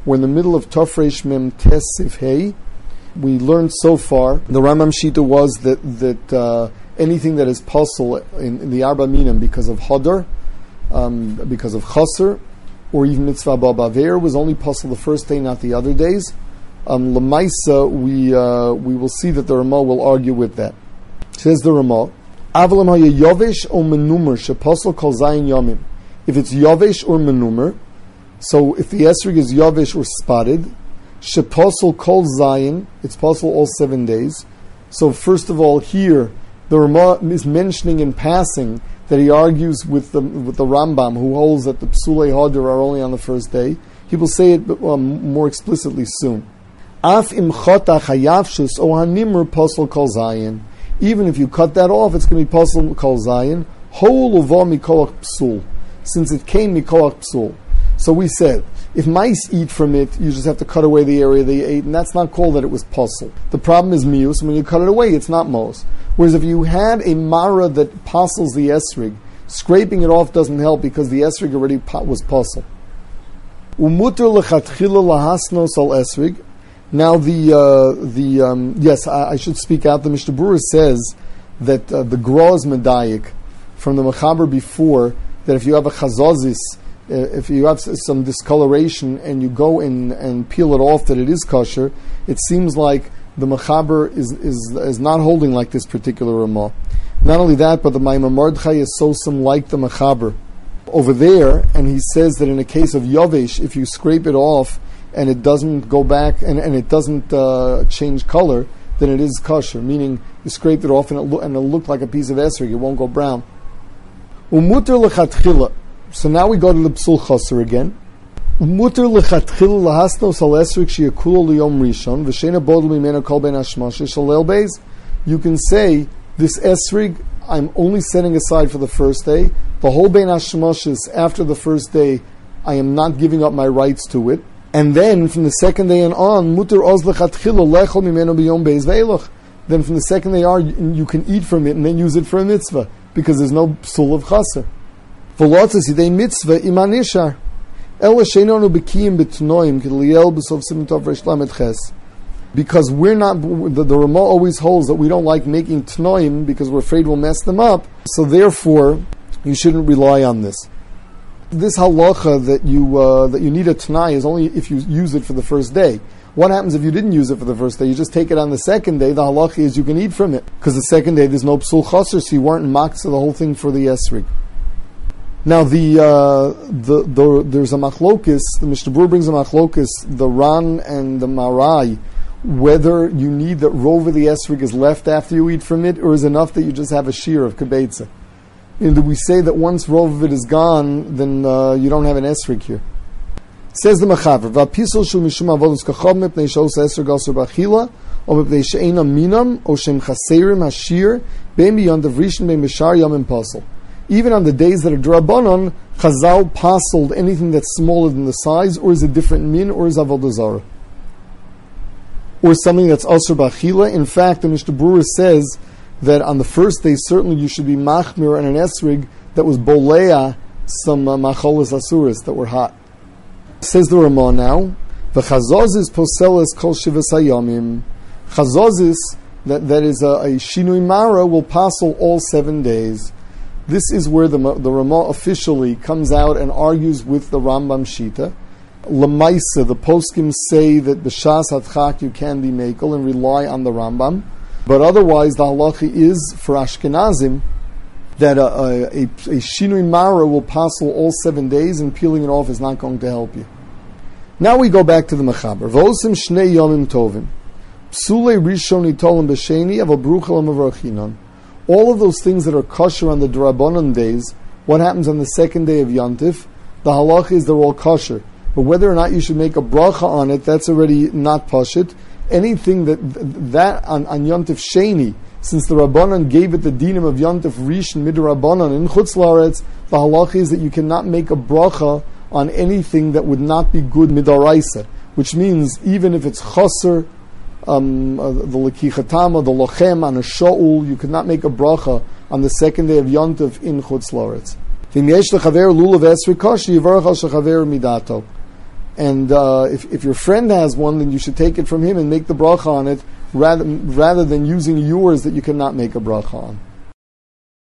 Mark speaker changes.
Speaker 1: We're in the middle of Tov Reish Mem Tes Sif Hey. We learned so far, the Rambam Shita was that anything that is pasul in the Arba Minim because of Hadar, because of Chaser, or even Mitzvah Babaver was only pasul the first day, not the other days. Lamaisa, we will see that the Ramah will argue with that. Says the Ramah, Avalam haya yovesh o menumer shepasul kol zayin yomim. If it's yovesh or menumer, so if the esrig is yovesh or spotted, shepasul kol zayin, it's pasul all 7 days. So first of all, here the Ramah is mentioning in passing that he argues with the Rambam, who holds that the psulei hadar are only on the first day. He will say it more explicitly soon. Af im chotach hayavshus o hanimur pasul kol zayin. Even if you cut that off, it's going to be pasul kol zayin. Hol uva mikoach psul, since it came mikoach psul. So we said, if mice eat from it, you just have to cut away the area they ate, and that's not called that it was pasul. The problem is mius, when you cut it away, it's not mos. Whereas if you had a mara that pasuls the esrig, scraping it off doesn't help because the esrig already was pasul. Umuter lechatchila lahasnos al esrig. Now yes, I should speak out. The Mishnah Berurah says that the Gra is medayik from the Mechaber before, that if you have a chazazis, if you have some discoloration and you go in and peel it off, that it is kosher. It seems like the Mechaber is not holding like this particular Ramah. Not only that, but the Maimon Mordechai is so some like the Mechaber over there, and he says that in a case of yovesh, if you scrape it off and it doesn't go back and it doesn't change color, then it is kosher. Meaning you scraped it off and it'll look like a piece of esrog. It won't go brown. Umuter lechatchila. So now we go to the psul chaser again. Umuter lechatchila lahasnos al esrog sheyakula liyom rishon v'shena bodel mimena kol ben hashmashe shalel beis. You can say this esrog I'm only setting aside for the first day. The whole ben hashmashes after the first day, I am not giving up my rights to it. And then from the second day and on, muter oz lechatchila lechol mimeno biyom beis ve'elach. Then from the second day on, you can eat from it and then use it for a mitzvah because there's no psul of chaser. V'lotzes yidei mitzvah iman ishar. Ela sheinonu b'kiyim b'tnoim k'liel b'sof siman tov reish lamed ches. Because we're not, the Ramah always holds that we don't like making tnoim because we're afraid we'll mess them up. So therefore, you shouldn't rely on this. This halacha that you need a t'nai is only if you use it for the first day. What happens if you didn't use it for the first day? You just take it on the second day. The halacha is you can eat from it because the second day there's no psul chaser, so you weren't maksa the whole thing for the esrig. Now there's a machlokis. The Mishnah Berurah brings a machlokis, the Ran and the Marai, whether you need that rov of the esrig is left after you eat from it, or is enough that you just have a shear of kibetza. Do we say that once rov of it is gone, then you don't have an esrig here? Says the Mechaber, "V'apisol shu mishum avodos kachom mepnei shos esrig asur b'achila, or mepnei she'ena minam, or shem chaserim hashir, bein beyond the rishon bein b'shar yamim pasol." Even on the days that are drabanon, Chazal pasoled anything that's smaller than the size, or is a different min, or is avodah zarah, or something that's asur b'achila. In fact, the Mishnah Berurah says that on the first day, certainly you should be machmir and an esrig that was bolea some macholas asuras that were hot. Says the Ramah now, v'chazozis poseles kol shivas hayamim. Chazozis, that is a shinui mara, will pasol all 7 days. This is where the Ramah officially comes out and argues with the Rambam Shita. Lamaisa, the poskim say that b'shas hatchak you can be mekel and rely on the Rambam. But otherwise, the halacha is for Ashkenazim that a shinui mara will passel all 7 days, and peeling it off is not going to help you. Now we go back to the Mechaber. V'osim shnei yomim tovim. Psulei rishon itolim b'sheni aval bruchel amavarchinon. All of those things that are kosher on the D'Rabbanan days, what happens on the second day of Yontif? The halacha is they're all kosher. But whether or not you should make a bracha on it, that's already not pashit. Anything that on Yontif Sheni, since the Rabbanan gave it the dinim of Yontif Rishon Midrabbanan in Chutz La'aretz, the halacha is that you cannot make a bracha on anything that would not be good midaraisa, which means even if it's chaser, the lekichatama, the lochem on a shaul, you cannot make a bracha on the second day of Yontif in Chutz La'aretz. And if your friend has one, then you should take it from him and make the bracha on it rather than using yours that you cannot make a bracha on.